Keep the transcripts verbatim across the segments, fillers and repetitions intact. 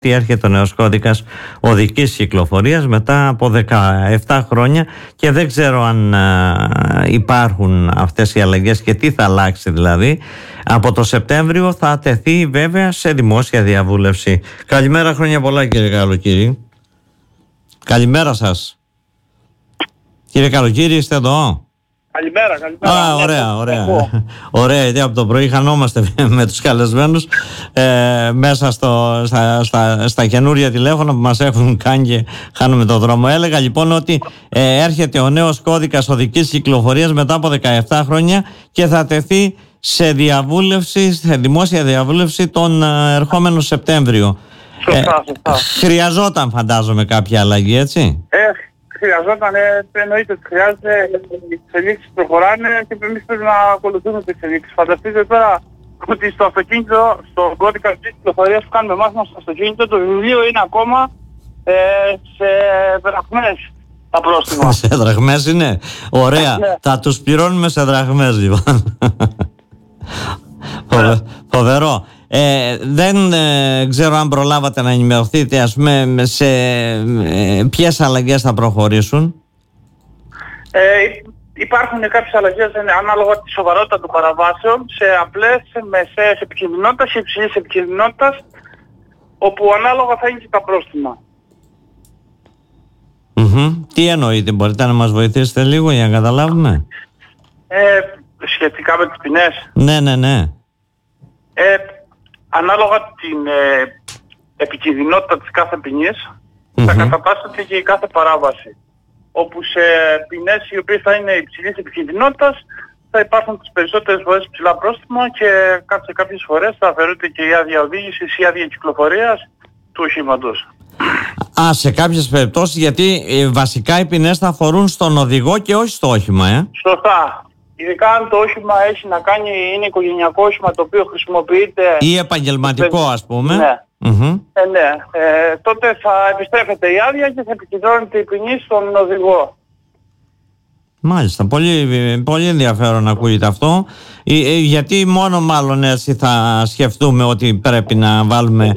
έρχεται ο νέος κώδικας οδικής κυκλοφορίας μετά από δεκαεπτά χρόνια και δεν ξέρω αν α, υπάρχουν αυτές οι αλλαγές και τι θα αλλάξει δηλαδή. Από το Σεπτέμβριο θα τεθεί βέβαια σε δημόσια διαβούλευση. Καλημέρα, χρόνια πολλά κύριε Καλοκύρη. Καλημέρα σας. Κύριε Καλοκύρη, είστε εδώ? Καλημέρα, καλημέρα. Α, ωραία, ωραία. Ωραία, γιατί από το πρωί χανόμαστε με τους καλεσμένους ε, μέσα στο, στα, στα, στα καινούρια τηλέφωνα που μας έχουν κάνει και χάνουμε το δρόμο. Έλεγα λοιπόν ότι ε, έρχεται ο νέος κώδικας οδικής κυκλοφορίας μετά από δεκαεπτά χρόνια και θα τεθεί σε διαβούλευση, σε δημόσια διαβούλευση τον ε, ερχόμενο Σεπτέμβριο. Σωστά, σωστά. Ε, χρειαζόταν φαντάζομαι κάποια αλλαγή, έτσι? Ε, χρειαζόταν, ε, εννοείται ότι χρειάζεται, οι εξελίξεις προχωράνε και εμείς πρέπει να ακολουθούμε τις εξελίξεις. Φανταστείτε τώρα ότι στο αυτοκίνητο, στο κώδικα της κυκλοφορίας που κάνουμε μάθημα στο αυτοκίνητο, το βιβλίο είναι ακόμα ε, σε δραχμές τα πρόστιμα. Σε δραχμές είναι? Ωραία. Ναι. Θα τους πληρώνουμε σε δραχμές λοιπόν. Φοβε, φοβερό. Ε, δεν ε, ξέρω αν προλάβατε να ενημερωθείτε, ας πούμε, σε ε, ποιες αλλαγές θα προχωρήσουν. Ε, υπάρχουν κάποιες αλλαγές ανάλογα τη σοβαρότητα των παραβάσεων, σε απλές, σε μεσαίες επικινδυνότητας, σε υψηλής επικινδυνότητας, όπου ανάλογα θα είναι και τα πρόστιμα. Mm-hmm. Τι εννοείτε, μπορείτε να μας βοηθήσετε λίγο για να καταλάβουμε? Ε, σχετικά με τις ποινές. Ναι, ναι, ναι. Ε, ανάλογα την ε, επικινδυνότητα της κάθε ποινής, mm-hmm. θα κατατάσσεται και η κάθε παράβαση. Όπου σε ποινές οι οποίες θα είναι υψηλής επικινδυνότητας θα υπάρχουν τις περισσότερες φορές ψηλά πρόστιμα και σε κάποιες φορές θα αφαιρούνται και η άδεια οδήγησης ή η άδεια κυκλοφορίας του οχήματος. Α, σε κάποιες περιπτώσεις, γιατί ε, βασικά οι ποινές θα αφορούν στον οδηγό και όχι στο όχημα, ε. Σωστά. Ειδικά αν το όχημα έχει να κάνει, είναι οικογενειακό όχημα το οποίο χρησιμοποιείται... ή επαγγελματικό, ας πούμε. Ναι. Mm-hmm. Ε, ναι. Ε, τότε θα επιστρέφεται η άδεια και θα επικεντρώνεται η ποινή στον οδηγό. Μάλιστα, πολύ, πολύ ενδιαφέρον να ακούγεται αυτό, ε, ε, γιατί μόνο μάλλον έτσι θα σκεφτούμε ότι πρέπει να βάλουμε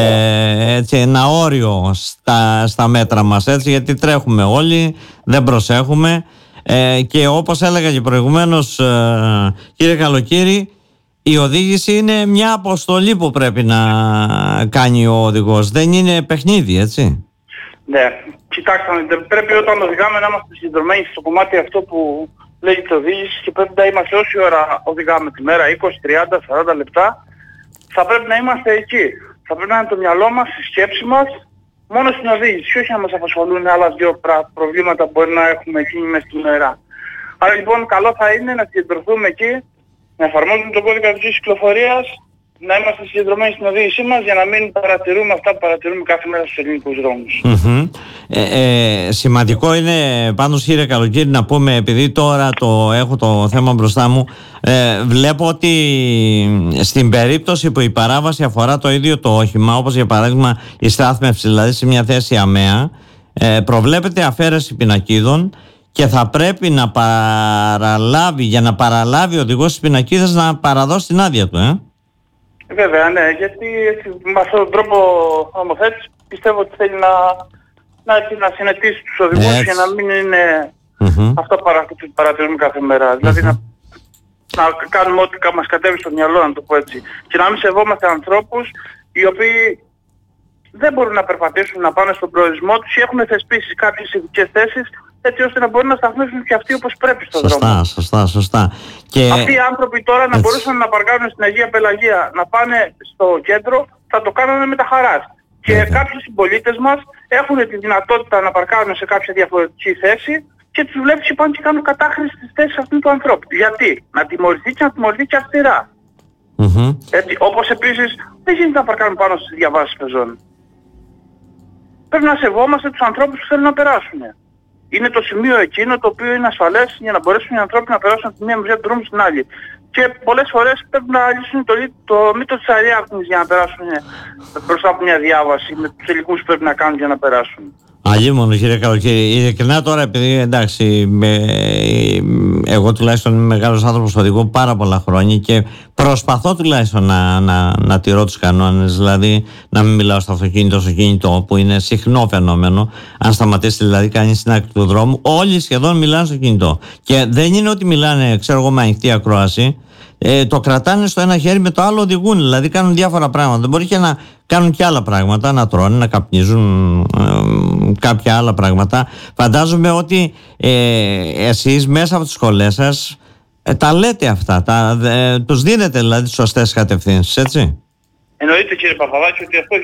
ε, έτσι, ένα όριο στα, στα μέτρα μας, έτσι, γιατί τρέχουμε όλοι, δεν προσέχουμε ε, και όπως έλεγα και προηγουμένως, ε, κύριε Καλοκύρη, η οδήγηση είναι μια αποστολή που πρέπει να κάνει ο οδηγός, δεν είναι παιχνίδι, έτσι. Ναι, κοιτάξτε, πρέπει όταν οδηγάμε να είμαστε συγκεντρωμένοι στο κομμάτι αυτό που λέγεται οδήγηση και πρέπει να είμαστε όση ώρα οδηγάμε τη μέρα, είκοσι, τριάντα, σαράντα λεπτά, θα πρέπει να είμαστε εκεί. Θα πρέπει να είναι το μυαλό μας, η σκέψη μας, μόνο στην οδήγηση, όχι να μας απασχολούν άλλα δύο προβλήματα που μπορεί να έχουμε εκείνη μες στην μέρα. Άρα λοιπόν καλό θα είναι να συγκεντρωθούμε εκεί, να εφαρμόζουμε τον κώδικα οδικής κυκλοφορίας, να είμαστε συγκεντρωμένοι στην οδήγησή μας για να μην παρατηρούμε αυτά που παρατηρούμε κάθε μέρα στους ελληνικούς δρόμους. Mm-hmm. Ε, ε, σημαντικό είναι πάντως, κύριε Καλοκύρη, να πούμε, επειδή τώρα το έχω το θέμα μπροστά μου, ε, βλέπω ότι στην περίπτωση που η παράβαση αφορά το ίδιο το όχημα, όπως για παράδειγμα η στάθμευση, δηλαδή σε μια θέση αμαία, ε, προβλέπεται αφαίρεση πινακίδων και θα πρέπει να παραλάβει, για να παραλάβει ο οδηγός της πινακίδας, να παραδώσει την άδεια του, ε. Βέβαια, ναι, γιατί με αυτόν τον τρόπο ο νομοθέτης πιστεύω ότι θέλει να, να, να συνετίσει τους οδηγούς έτσι, για να μην είναι mm-hmm. αυτό που παρα, παρατηρούμε κάθε μέρα. Mm-hmm. Δηλαδή να, να κάνουμε ό,τι μας κατέβει στο μυαλό, να το πω έτσι. Και να μην σεβόμαστε ανθρώπους οι οποίοι δεν μπορούν να περπατήσουν, να πάνε στον προορισμό τους ή έχουν θεσπίσει κάποιες ειδικές θέσεις, έτσι ώστε να μπορούν να σταθμίσουν και αυτοί όπως πρέπει στον σωστά, δρόμο. Σωστά, σωστά, σωστά. Και... αυτοί οι άνθρωποι τώρα να μπορούσαν να παρκάρουν στην Αγία Πελαγία, να πάνε στο κέντρο, θα το κάνανε με τα χαράς. Και yeah. κάποιοι συμπολίτες μας έχουν τη δυνατότητα να παρκάρουν σε κάποια διαφορετική θέση και τους βλέπεις και πάνε και κάνουν κατάχρηση της θέσης αυτού του ανθρώπου. Γιατί? Να τιμωρηθεί και να τιμωρηθεί και αυστηρά. Mm-hmm. Έτσι, όπως επίσης δεν γίνεται να παρκάρουν πάνω στις διαβάσεις πεζών. Πρέπει να σεβόμαστε τους ανθρώπους που θέλουν να περάσουν. Είναι το σημείο εκείνο το οποίο είναι ασφαλές για να μπορέσουν οι ανθρώποι να περάσουν από τη μία μεριά του δρόμου στην άλλη. Και πολλές φορές πρέπει να λύσουν το, το μύτο της αριάκνης για να περάσουν μπροστά από μια διάβαση με τους ελικμούς που πρέπει να κάνουν για να περάσουν. Αλλήμον, κύριε Καλοκαίρι. Ειλικρινά τώρα, επειδή εντάξει, με, εγώ τουλάχιστον είμαι μεγάλος άνθρωπος, οδηγώ πάρα πολλά χρόνια και προσπαθώ τουλάχιστον να, να, να τηρώ τους κανόνες. Δηλαδή, να μην μιλάω στο αυτοκίνητο, στο κινητό, που είναι συχνό φαινόμενο. Αν σταματήσει δηλαδή κανείς στην άκρη του δρόμου, όλοι σχεδόν μιλάνε στο κινητό. Και δεν είναι ότι μιλάνε, ξέρω εγώ, με ανοιχτή ακρόαση. Ε, το κρατάνε στο ένα χέρι, με το άλλο οδηγούν. Δηλαδή κάνουν διάφορα πράγματα. Μπορεί και να κάνουν και άλλα πράγματα, να τρώνε, να καπνίζουν, ε, κάποια άλλα πράγματα. Φαντάζομαι ότι ε, εσείς μέσα από τις σχολές σας ε, τα λέτε αυτά, τα, ε, τους δίνετε δηλαδή τις σωστές κατευθύνσεις, έτσι. Εννοείται, κύριε Παπαδάκη, ότι αυτό,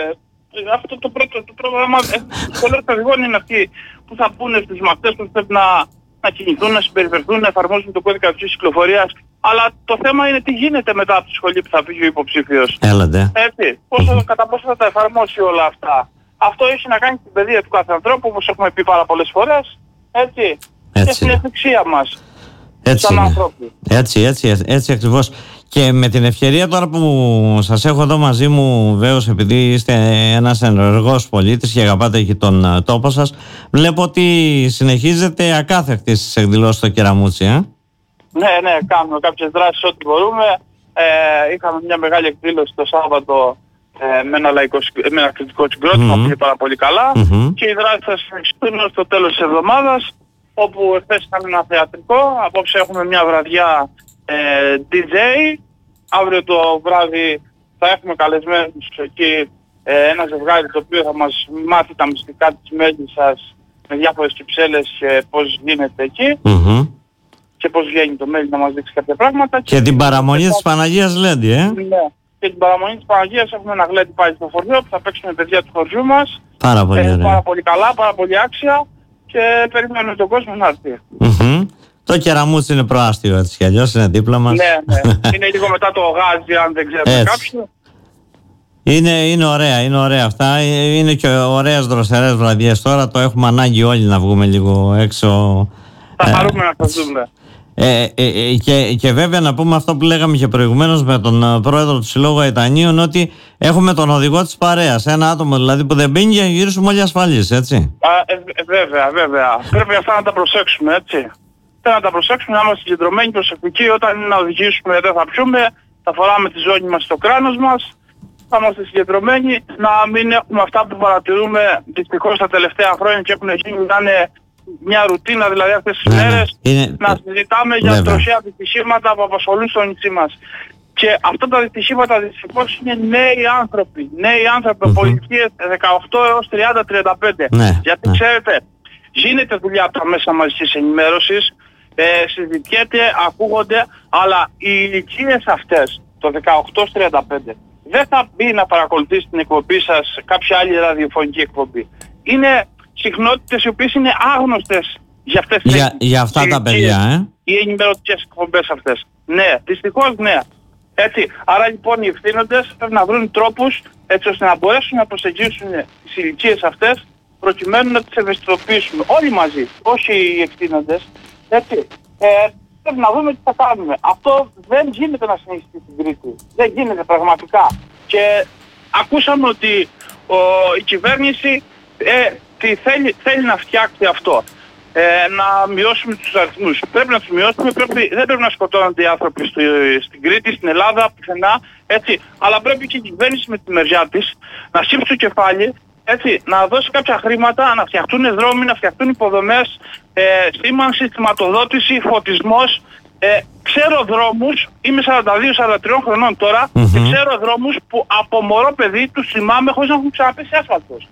ε, αυτό το πρώτο το πρόγραμμα, οι σχολές των οδηγών είναι αυτοί που θα πούνε στους μαθητές που πρέπει να, να κινηθούν, να συμπεριφερθούν, να εφαρμόσουν το κώδικα της κυκλοφορίας. Αλλά το θέμα είναι τι γίνεται μετά από τη σχολή που θα φύγει ο υποψήφιος. Έλατε. Έτσι. Πόσο, κατά πόσο θα τα εφαρμόσει όλα αυτά. Αυτό έχει να κάνει στην παιδεία του κάθε ανθρώπου, όπως έχουμε πει πάρα πολλές φορές. Έτσι. Έτσι. Και στην ευθυξία μας. Έτσι, σαν άνθρωποι. Έτσι, έτσι, έτσι, έτσι ακριβώς. Και με την ευκαιρία τώρα που σας έχω εδώ μαζί μου, βέβαιως επειδή είστε ένας ενεργός πολίτης και αγαπάτε και τον τόπο σας, βλέπω ότι συνεχίζετε ακάθεκτη στις εκδηλώσεις στο Κεραμούτσι, ε? Ναι, ναι, κάνουμε κάποιες δράσεις ό,τι μπορούμε. Ε, είχαμε μια μεγάλη εκδήλωση το Σάββατο ε, με, ένα λαϊκό, με ένα κριτικό συγκρότημα mm-hmm. που πήγε πάρα πολύ καλά mm-hmm. και οι δράσεις θα συνεχιστούν ως το τέλος της εβδομάδας, όπου εχθές είχαμε ένα θεατρικό, απόψε έχουμε μια βραδιά ε, ντι τζέι, αύριο το βράδυ θα έχουμε καλεσμένους εκεί ε, ένα ζευγάρι το οποίο θα μας μάθει τα μυστικά της Μέλισσας με διάφορες κυψέλες και πώς γίνεται εκεί. Mm-hmm. Και πώς βγαίνει το μέλι να μας δείξει κάποια πράγματα. Και, και την παραμονή της Παναγίας Λέντι, ε? Ναι. Και την παραμονή της Παναγίας έχουμε ένα γλέντι πάλι στο χωριό που θα παίξουμε παιδιά του χωριού μας. Πάρα πολύ ε, ωραία. Πάρα πολύ καλά, πάρα πολύ άξια και περιμένουμε τον κόσμο να έρθει. Mm-hmm. Το Κεραμούτσι είναι προάστιο έτσι κι αλλιώς, είναι δίπλα μας. Ναι, ναι. Είναι λίγο μετά το Γάζι, αν δεν ξέρετε κάποιον. Είναι, είναι ωραία, είναι ωραία αυτά. Είναι και ωραίες δροσερές βραδιές τώρα. Το έχουμε ανάγκη όλοι να βγούμε λίγο έξω. Θα χαρούμε ε, να σας δούμε. Ε, ε, ε, και, και βέβαια να πούμε αυτό που λέγαμε και προηγουμένως με τον πρόεδρο του Συλλόγου Αιτανίων, ότι έχουμε τον οδηγό της παρέας, ένα άτομο δηλαδή που δεν μπαίνει για να γυρίσουμε όλοι ασφαλείς, έτσι. Α, ε, ε, βέβαια, βέβαια. Πρέπει αυτά να τα προσέξουμε, έτσι. Πρέπει να τα προσέξουμε, να είμαστε συγκεντρωμένοι, προσεκτικοί. Όταν είναι να οδηγήσουμε δεν θα πιούμε, θα φοράμε τη ζώνη μας στο κράνος μας, θα είμαστε συγκεντρωμένοι, να μην έχουμε αυτά που παρατηρούμε δυστυχώς τα τελευταία χρόνια και έχουν γίνει να είναι μια ρουτίνα, δηλαδή αυτές τις ναι, μέρες είναι... να συζητάμε για βέβαια. Τροχαία δυστυχήματα που απασχολούν στο νησί μας. Και αυτά τα δυστυχήματα δυστυχώς είναι νέοι άνθρωποι, νέοι άνθρωποι από mm-hmm. ηλικίες δεκαοκτώ έως τριάντα τριάντα πέντε. Ναι, γιατί ναι. ξέρετε, γίνεται δουλειά από τα μέσα μαζικής ενημέρωσης, ε, συζητιέται, ακούγονται, αλλά οι ηλικίες αυτές, το δεκαοκτώ έως τριάντα πέντε, δεν θα μπει να παρακολουθήσει την εκπομπή σας κάποια άλλη ραδιοφωνική εκπομπή. Είναι συχνότητες οι οποίες είναι άγνωστες για αυτές τις για, για αυτά τα παιδιά, ε? Οι ενημερωτικές εκπομπές αυτές. Ναι, δυστυχώς ναι. Έτσι, άρα λοιπόν οι ευθύνοντες πρέπει να βρουν τρόπους έτσι ώστε να μπορέσουν να προσεγγίσουν τις ηλικίες αυτές προκειμένου να τις ευαισθητοποιήσουμε όλοι μαζί, όχι οι ευθύνοντες. Έτσι, ε, πρέπει να δούμε τι θα κάνουμε. Αυτό δεν γίνεται να συνεχιστεί στην Κρήτη. Δεν γίνεται πραγματικά. Και ακούσαμε ότι ο, η κυβέρνηση ε, τι θέλει, θέλει να φτιάξει αυτό. Ε, να μειώσουμε τους αριθμούς. Πρέπει να τους μειώσουμε, πρέπει, δεν πρέπει να σκοτώνονται οι άνθρωποι στο, στην Κρήτη, στην Ελλάδα, πουθενά, έτσι. Αλλά πρέπει και η κυβέρνηση με τη μεριά της να σύψει το κεφάλι, έτσι, να δώσει κάποια χρήματα, να φτιαχτούν δρόμοι, να φτιαχτούν υποδομές, ε, σήμανση, σηματοδότηση, φωτισμός. Ε, ξέρω δρόμους, είμαι σαράντα δύο σαράντα τρία χρονών τώρα, mm-hmm. και ξέρω δρόμους που από μωρό παιδί τους θυμάμαι χωρίς να έχουν ξαναπέσει άσφαλτος.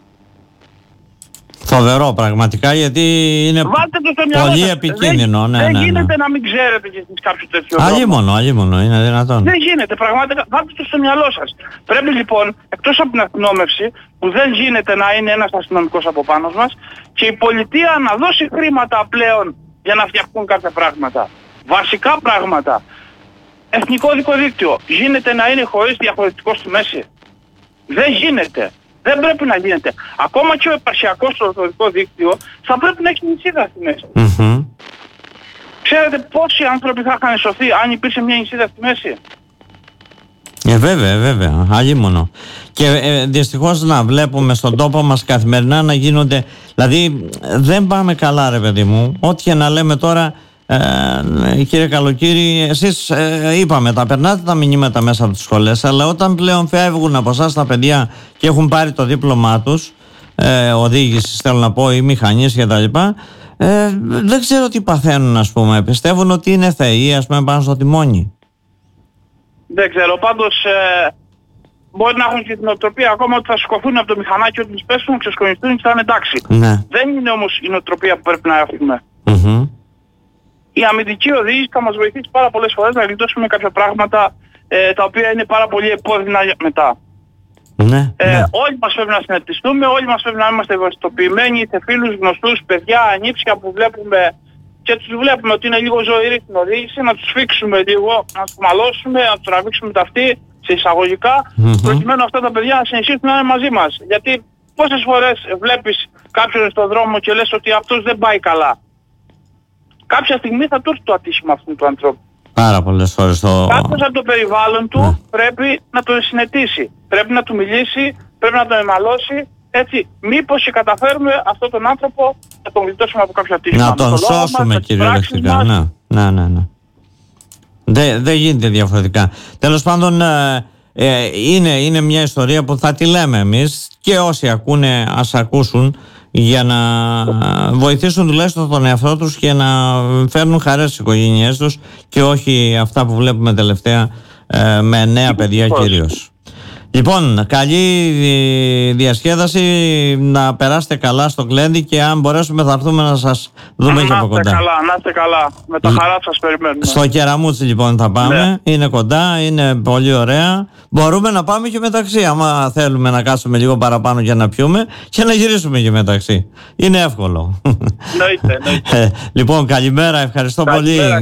Φοβερό πραγματικά, γιατί είναι πολύ επικίνδυνο. Δεν, ναι, δεν ναι, ναι. γίνεται να μην ξέρετε και εσείς κάποιο τέτοιο δρόμο. Αλλήμονο, αλλήμονο, είναι δυνατόν. Δεν γίνεται πραγματικά, βάλτε το στο μυαλό σας. Πρέπει λοιπόν, εκτός από την αστυνόμευση, που δεν γίνεται να είναι ένας αστυνομικός από πάνω μας, και η πολιτεία να δώσει χρήματα πλέον για να φτιαχτούν κάποια πράγματα. Βασικά πράγματα. Εθνικό δικοδίκτυο. Γίνεται να είναι χωρίς διαχωριστικό στη μέση. Δεν γίνεται. Δεν πρέπει να γίνεται. Ακόμα και ο επαρχιακός ορθοδικό δίκτυο θα πρέπει να έχει νησίδα στη μέση. Mm-hmm. Ξέρετε πόσοι άνθρωποι θα είχαν σωθεί αν υπήρξε μια νησίδα στη μέση? Ε, βέβαια, βέβαια, αλλήμονο. Και ε, δυστυχώς να βλέπουμε στον τόπο μας καθημερινά να γίνονται. Δηλαδή, δεν πάμε καλά, ρε παιδί μου. Ό,τι και να λέμε τώρα, ε, κύριε Καλοκύρη, εσείς ε, είπαμε, τα περνάτε τα μηνύματα μέσα από τις σχολές, αλλά όταν πλέον φεύγουν από εσάς τα παιδιά και έχουν πάρει το δίπλωμά τους, ε, οδήγησης, θέλω να πω, ή μηχανής κτλ. Ε, δεν ξέρω τι παθαίνουν, ας πούμε. Πιστεύουν ότι είναι θεοί, ας πούμε, πάνω στο τιμόνι. Δεν ξέρω, πάντως ε, μπορεί να έχουν και την νοοτροπία ακόμα ότι θα σηκωθούν από το μηχανάκι, ότι τους πέσουν, ξεσκονιστούν και θα είναι εντάξει. Ναι. Δεν είναι όμως η νοοτροπία που πρέπει να έχουμε. Mm-hmm. Η αμυντική οδήγηση θα μας βοηθήσει πάρα πολλές φορές να γλιτώσουμε κάποια πράγματα ε, τα οποία είναι πάρα πολύ επώδυνα μετά. Ναι, ε, ναι. Όλοι μας πρέπει να συνετιστούμε, όλοι μας πρέπει να είμαστε ευαισθητοποιημένοι σε φίλους, γνωστούς, παιδιά, ανήψια που βλέπουμε και τους βλέπουμε ότι είναι λίγο ζωηροί στην οδήγηση, να τους φίξουμε λίγο, να τους μαλώσουμε, να τους τραβήξουμε τα αυτή σε εισαγωγικά, mm-hmm. προκειμένου αυτά τα παιδιά να συνεχίσουν να είναι μαζί μας. Γιατί πόσες φορές βλέπεις κάποιον στον δρόμο και λες ότι αυτός δεν πάει καλά. Κάποια στιγμή θα του έρθει το ατύχημα αυτού του ανθρώπου. Πάρα πολλές φορές το... Κάποιος από το περιβάλλον του ναι. πρέπει να τον συνετίσει, πρέπει να του μιλήσει, πρέπει να τον εμαλώσει. Έτσι, μήπως και καταφέρουμε αυτόν τον άνθρωπο να τον γλιτώσουμε από κάποια ατύχημα. Να τον σώσουμε κυριολεκτικά. Ναι, ναι, ναι, ναι. Δεν δε γίνεται διαφορετικά. Τέλος πάντων, ε, ε, είναι, είναι μια ιστορία που θα τη λέμε εμείς και όσοι ακούνε ας ακούσουν, για να βοηθήσουν τουλάχιστον τον εαυτό τους και να φέρνουν χαρές στις οικογένειές τους και όχι αυτά που βλέπουμε τελευταία ε, με νέα παιδιά κυρίως. Λοιπόν, καλή διασκέδαση, να περάσετε καλά στο Γκλέντι και αν μπορέσουμε θα έρθουμε να σας δούμε και από κοντά. Να είστε καλά, να είστε καλά. Με τα χαρά σας περιμένουμε. Στο Κεραμούτσι λοιπόν θα πάμε, ναι. Είναι κοντά, είναι πολύ ωραία. Μπορούμε να πάμε και μεταξύ, άμα θέλουμε να κάτσουμε λίγο παραπάνω για να πιούμε και να γυρίσουμε και μεταξύ. Είναι εύκολο. Εννοείται, εννοείται. Λοιπόν, καλημέρα, ευχαριστώ καλημέρα. πολύ.